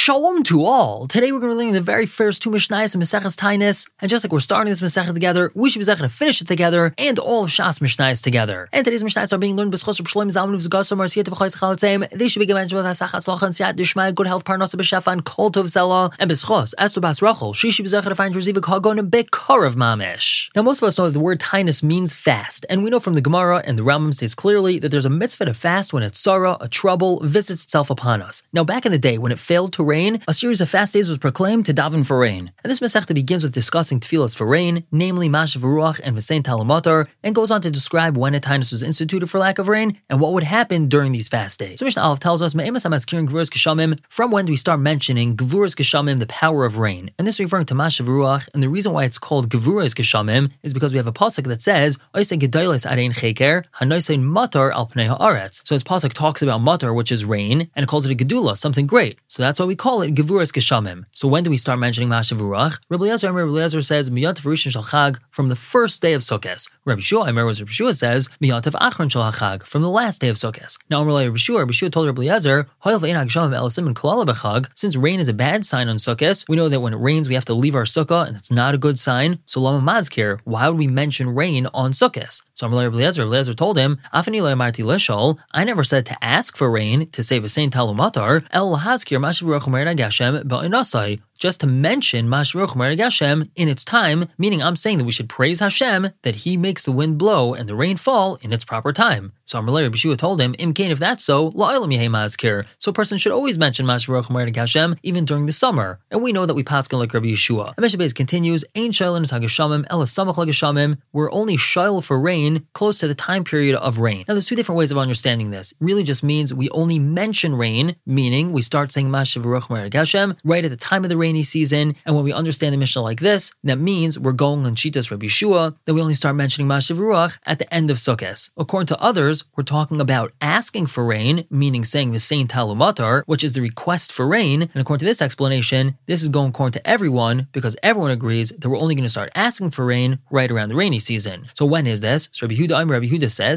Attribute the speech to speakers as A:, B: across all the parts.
A: Shalom to all. Today we're going to be learning the very first two Mishnayos in Maseches Taanis, and just like we're starting this Masechah together, we should be able to finish it together, and all of Shas Mishnayos together. And today's Mishnayos are being learned b'schos Reb Shlomo Zalman V'Zgasam Marsiyat V'Chayis Chalotzim. They should be given with Asach Hatzlacha and Siyat Dishma, good health, Parnasa B'Shefa, and Kol Tov Zela, and b'schos Esther Bas Rachel. She should be able to find Rezivik Hagon and Bekarav Mamish. Now most of us know that the word Taanis means fast, and we know from the Gemara and the Rambam states clearly that there's a mitzvah to fast when a tzara, a trouble, visits itself upon us. Now back in the day when it failed to rain, a series of fast days was proclaimed to daven for rain. And this Masechta begins with discussing tefillas for rain, namely Mashav Ruach and V'sein Talamatar, and goes on to describe when a Taanis was instituted for lack of rain and what would happen during these fast days. So Mishnah Aleph tells us, Me'emas HaMazkirin Gevuras Geshamim, from when do we start mentioning Gevuras Geshamim, the power of rain? And this is referring to Mashav Ruach, and the reason why it's called Gevuras Geshamim is because we have a pasuk that says, Oisei Gedolos Arein Cheker, Hanoisein Matar Al Pnei Haaretz. So this pasuk talks about Matar, which is rain, and it calls it a Gedula, something great. So that's why we call it Gevuras Geshamim. So when do we start mentioning Mashav Ruach? Rabbi Eliezer says Miyantav Rishon Shel Chag, from the first day of Sukkot. Rabbi Shua says Miyantav Achron Shel Chag, from the last day of Sukkot. Now Rabbi Shua told Rabbi Eliezer, since rain is a bad sign on Sukkot, we know that when it rains we have to leave our sukkah, and that's not a good sign. So Lama Mazkir, why would we mention rain on Sukkot? So Rabbi Eliezer told him, I never said to ask for rain, to say V'sein Talumatar, El Hazkir Mashav Ruach U'Mered Gashem Ba'inasai, just to mention Mashav Ruach U'Mered Gashem in its time, meaning I'm saying that we should praise Hashem that He makes the wind blow and the rain fall in its proper time. So Rabbi Shua told him, Imkain, if that's so, La'olam Yehei Mazkir. So a person should always mention Mashav Ruach U'Mered Gashem even during the summer. And we know that we paskin like Rabbi Yeshua. And Mishnah Beis continues, Ein Shail L'Nis HaGeshamim Ela Samach LaGeshamim. We're only shail for rain close to the time period of rain. Now there's two different ways of understanding this. It really just means we only mention rain, meaning we start saying Mashav Ruach U'Mered Gashem right at the time of the rainy season. And when we understand the Mishnah like this, that means we're going on Shitas Rabbi Yeshua, that we only start mentioning Mashav Ruach at the end of Sukkot. According to others, we're talking about asking for rain, meaning saying the V'sein Talumatar, which is the request for rain. And according to this explanation, this is going according to everyone, because everyone agrees that we're only going to start asking for rain right around the rainy season. So when is this? So Rabbi Yehuda says,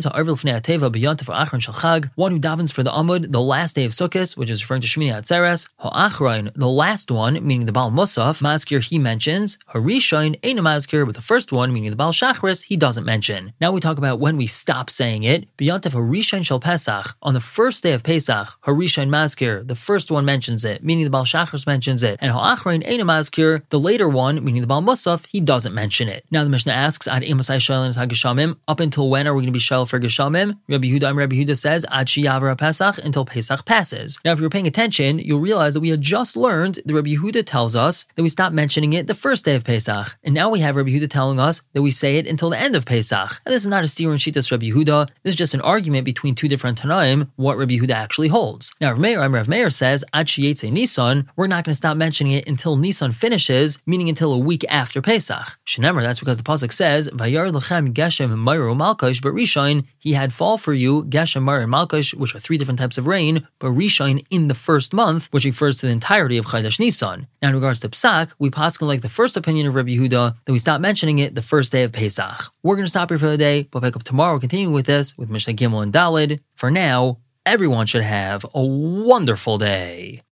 A: one who davens for the Amud, the last day of Sukkot, which is referring to Shmini Atzeres, ha'achrain, the last one, meaning the Baal Musaf, Mazkir he mentions, harishain, Eina Mazkir, but the first one, meaning the Baal Shachris, he doesn't mention. Now we talk about when we stop saying it. B'yantav harishain shel Pesach, on the first day of Pesach, harishain Mazkir, the first one mentions it, meaning the Baal Shachris mentions it, and ha'achrain, Eina Mazkir, the later one, meaning the Baal Musaf, he doesn't mention it. Now the Mishnah asks, Ad Emasai Shailin HaGeshamim, up until when are we going to be shail for Geshamim? Rabbi Yehuda says, Ad Sheyavra Pesach, until Pesach passes. Now if you're paying attention, you'll realize that we had just learned that Rabbi Yehuda tells us that we stop mentioning it the first day of Pesach. And now we have Rabbi Yehuda telling us that we say it until the end of Pesach. And this is not a steer in Shitas Rabbi Yehuda. This is just an argument between two different Tanaim, what Rabbi Yehuda actually holds. Now Rav Meir says, Ad Sheyetze Nisan, we're not going to stop mentioning it until Nisan finishes, meaning until a week after Pesach. Shenemar, that's because the pasuk says, Vayar Lechem Geshem Mayru Malkash, but Rishain, he had fall for you, Geshem, Mayru, and Malkash, which are three different types of rain, but Rishain in the first month, which refers to the entirety of Chodesh Nisan. Now in regards to Psak, we paskin like the first opinion of Rabbi Yehuda, that we stop mentioning it the first day of Pesach. We're going to stop here for the day, but pick up tomorrow continuing with this, with Mishnah Gimel and Daled. For now, everyone should have a wonderful day.